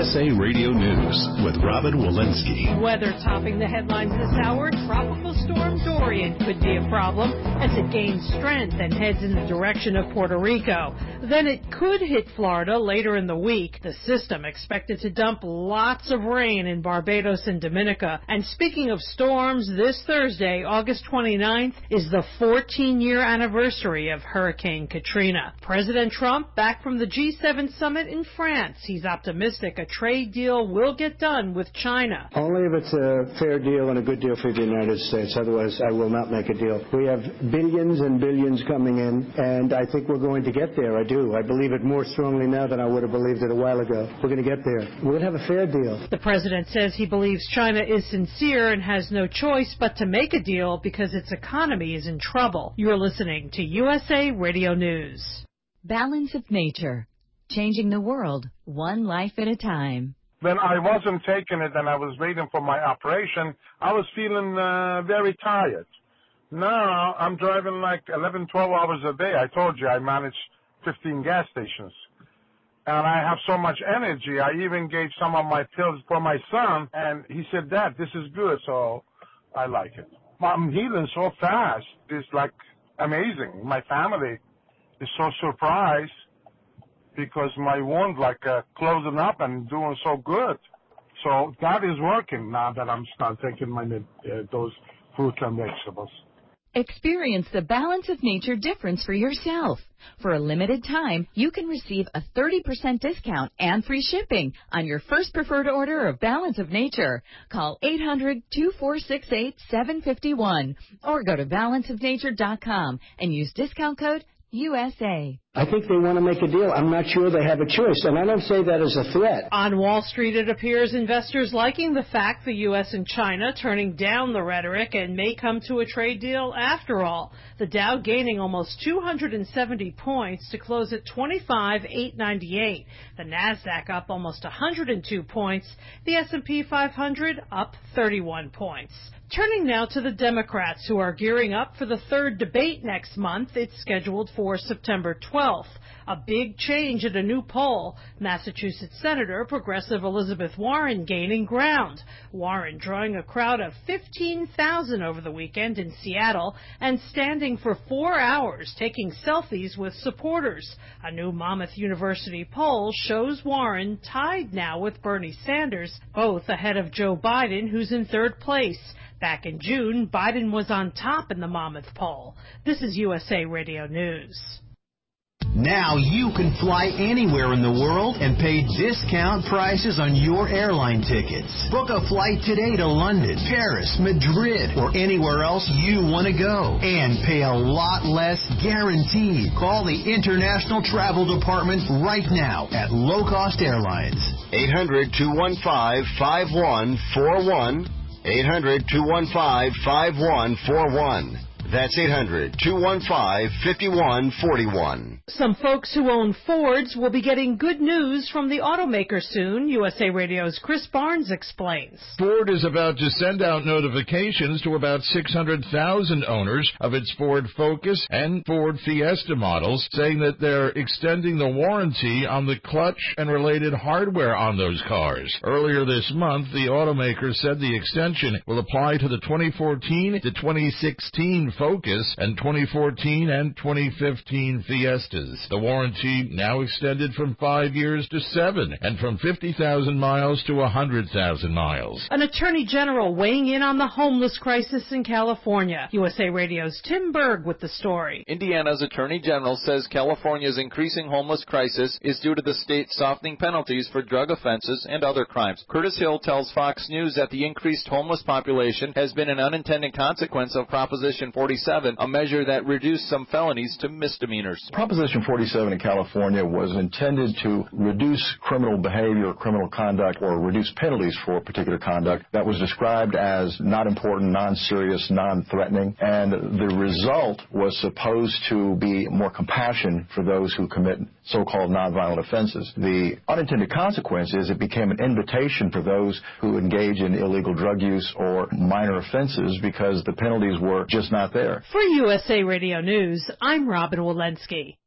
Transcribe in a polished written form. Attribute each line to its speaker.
Speaker 1: USA Radio News with Robin Walensky.
Speaker 2: Weather topping the headlines this hour. Tropical storm Dorian could be a problem as it gains strength and heads in the direction of Puerto Rico. Then it could hit Florida later in the week. The system expected to dump lots of rain in Barbados and Dominica. And speaking of storms, this Thursday, August 29th, is the 14-year anniversary of Hurricane Katrina. President Trump back from the G7 summit in France. He's optimistic a trade deal will get done with China.
Speaker 3: Only if it's a fair deal and a good deal for the United States. Otherwise, I will not make a deal. We have billions and billions coming in, and I think we're going to get there. I do. I believe it more strongly now than I would have believed it a while ago. We're going to get there. We're going to have a fair deal.
Speaker 2: The president says he believes China is sincere and has no choice but to make a deal because its economy is in trouble. You're listening to USA Radio News.
Speaker 4: Balance of Nature. Changing the world, one life at a time.
Speaker 5: When I wasn't taking it and I was waiting for my operation, I was feeling very tired. Now I'm driving like 11, 12 hours a day. I told you I manage 15 gas stations. And I have so much energy. I even gave some of my pills for my son, and he said, Dad, this is good, so I like it. I'm healing so fast. It's like amazing. My family is so surprised because my wound closing up and doing so good. So that is working now that I'm start taking my those fruits and vegetables.
Speaker 4: Experience the Balance of Nature difference for yourself. For a limited time, you can receive a 30% discount and free shipping on your first preferred order of Balance of Nature. Call 800-2468-751 or go to balanceofnature.com and use discount code USA.
Speaker 3: I think they want to make a deal. I'm not sure they have a choice, and I don't say that as a threat.
Speaker 2: On Wall Street, it appears investors liking the fact the U.S. and China turning down the rhetoric and may come to a trade deal after all. The Dow gaining almost 270 points to close at 25,898. The Nasdaq up almost 102 points. The S&P 500 up 31 points. Turning now to the Democrats, who are gearing up for the third debate next month. It's scheduled for September 12th. A big change at a new poll. Massachusetts Senator Progressive Elizabeth Warren gaining ground. Warren drawing a crowd of 15,000 over the weekend in Seattle and standing for 4 hours taking selfies with supporters. A new Monmouth University poll shows Warren tied now with Bernie Sanders, both ahead of Joe Biden, who's in third place. Back in June, Biden was on top in the Monmouth poll. This is USA Radio News.
Speaker 6: Now you can fly anywhere in the world and pay discount prices on your airline tickets. Book a flight today to London, Paris, Madrid, or anywhere else you want to go. And pay a lot less guaranteed. Call the International Travel Department right now at Low Cost Airlines. 800-215-5141. 800-215-5141. That's 800-215-5141.
Speaker 2: Some folks who own Fords will be getting good news from the automaker soon. USA Radio's Chris Barnes explains.
Speaker 7: Ford is about to send out notifications to about 600,000 owners of its Ford Focus and Ford Fiesta models, saying that they're extending the warranty on the clutch and related hardware on those cars. Earlier this month, the automaker said the extension will apply to the 2014 to 2016 Focus and 2014 and 2015 Fiestas. The warranty now extended from 5 years to 7 and from 50,000 miles to 100,000 miles.
Speaker 2: An attorney general weighing in on the homeless crisis in California. USA Radio's Tim Berg with the story.
Speaker 8: Indiana's attorney general says California's increasing homeless crisis is due to the state softening penalties for drug offenses and other crimes. Curtis Hill tells Fox News that the increased homeless population has been an unintended consequence of Proposition 47, a measure that reduced some felonies to misdemeanors.
Speaker 9: Proposition 47 in California was intended to reduce criminal behavior, criminal conduct, or reduce penalties for particular conduct that was described as not important, non-serious, non-threatening, and the result was supposed to be more compassion for those who commit so-called nonviolent offenses. The unintended consequence is it became an invitation for those who engage in illegal drug use or minor offenses because the penalties were just not there.
Speaker 2: For USA Radio News, I'm Robin Walensky.